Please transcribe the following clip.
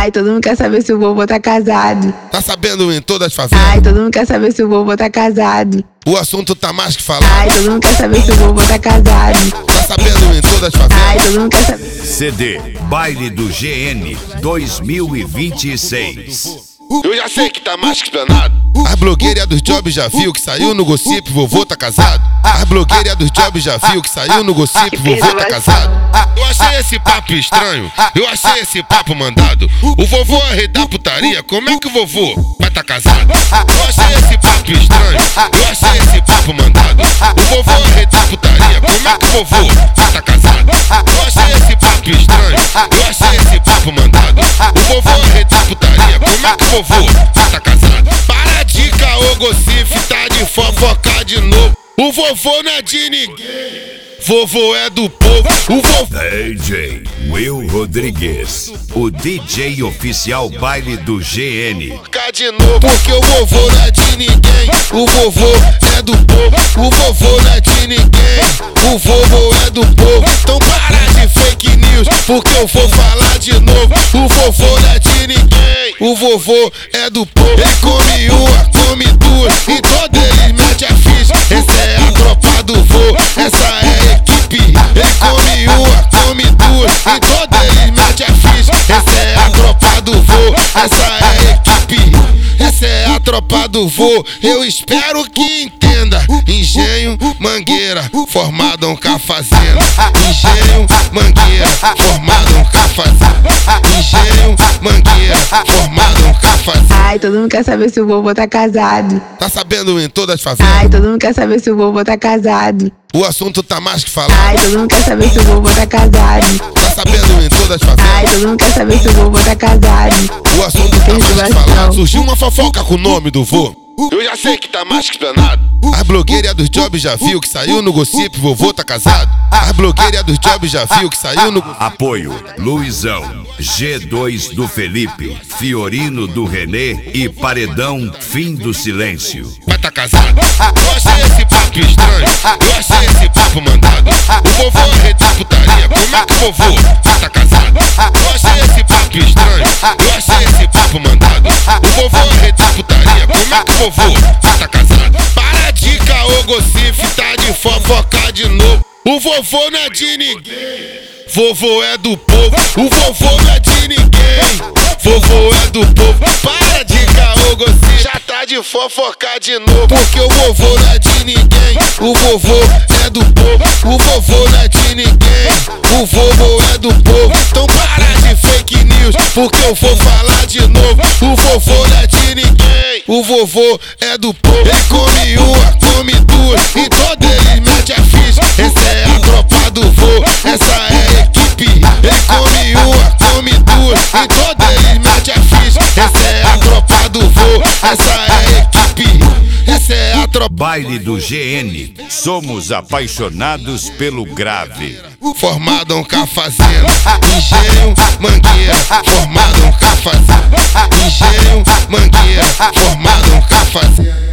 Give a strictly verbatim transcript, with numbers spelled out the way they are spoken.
Ai, todo mundo quer saber se o vovô tá casado. Tá sabendo em todas as favelas? Ai, todo mundo quer saber se o vovô tá casado. O assunto tá mais que falado. Ai, todo mundo quer saber se o vovô tá casado. Tá sabendo em todas as favelas? Ai, todo mundo quer saber. C D Baile do G N dois mil e vinte e seis. Eu já sei que tá mais que explanado. As blogueiras dos jobs já viu que saiu no gossip, vovô tá casado. As blogueiras dos jobs já viu que saiu no gossip, vovô tá casado. Eu achei esse papo estranho, eu achei esse papo mandado. O vovô é rei da putaria, como é que o vovô vai tá casado? Eu achei esse papo estranho, eu achei esse papo mandado. O vovô é rei da putaria, como é que o vovô vai tá casado? Eu achei esse papo estranho, eu achei esse papo mandado. O vovô é rei da putaria, como é que o vovô vai tá casado? Para de caô, gossip, tá de fofoca de novo. O vovô não é de ninguém, vovô é do povo. O vovô D J Will Rodrigues, o D J oficial Baile do G N. de novo, porque o vovô não é de ninguém, o vovô é do povo. O vovô não é de ninguém, o vovô é do povo. Então para de fake news, porque eu vou falar de novo. O vovô não é de ninguém, o vovô é do povo. Ele come uma, come duas, e todos eles mete a ficha. Essa é a tropa do vô, essa é a equipe. Ele come uma, come duas, e todos eles mete a ficha. Essa é a tropa do vô, essa é a equipe. Essa é a tropa do vô, eu espero que entenda. Engenho, mangueira, formadão com a fazenda. Engenho, mangueira, formadão com a fazenda. Engenho, mangueira, formadão com a fazenda. Ai, todo mundo quer saber se o vovô tá casado. Tá sabendo em todas as favelas? Ai, todo mundo quer saber se o vovô tá casado. O assunto tá mais que falado. Ai, todo mundo quer saber se o vovô tá casado. Tá sabendo em todas as favelas? Ai, todo mundo quer saber se o vovô tá casado. O assunto tá mais que falado. Surgiu uma fofoca com o nome do vô. Eu já sei que tá mais que explanado. As blogueiras dos jobs já viu que saiu no gossip, vovô tá casado. As blogueiras dos jobs já viu que saiu no... Apoio Luizão, G dois do Felipe, Fiorino do Renê e Paredão Fim do Silêncio. Vai tá casado. Eu achei esse papo estranho, eu achei esse papo mandado. O vovô é rei da putaria, como é que o vovô vai tá casado? Eu achei esse papo estranho, eu achei esse papo mandado. O vovô é rei da putaria, como é que o vovô vai tá casado? Para de caô, gossip, tá de fofoca de novo. O vovô não é de ninguém, vovô é do povo. O vovô não é de ninguém, vovô é do povo. Para de caô, gossip, já tá de fofoca de novo. Porque o vovô não é de ninguém, o vovô é do povo. O vovô não é de ninguém, o vovô é do povo. Então para de fake news, porque eu vou falar de novo. O vovô não é de ninguém, o vovô é do povo. Ele come uma, come duas, e todos eles mete a ficha. Essa é a tropa do vô, essa é a equipe. Ele come uma, come duas, e todos eles mete a ficha. Essa é a tropa do vô, essa é a equipe. Essa é a tropa. Baile do G N, somos apaixonados pelo grave. Formadão com a fazenda. Engenho, mangueira, formadão com a fazenda. Engenho, mangueira, formadão com a fazenda.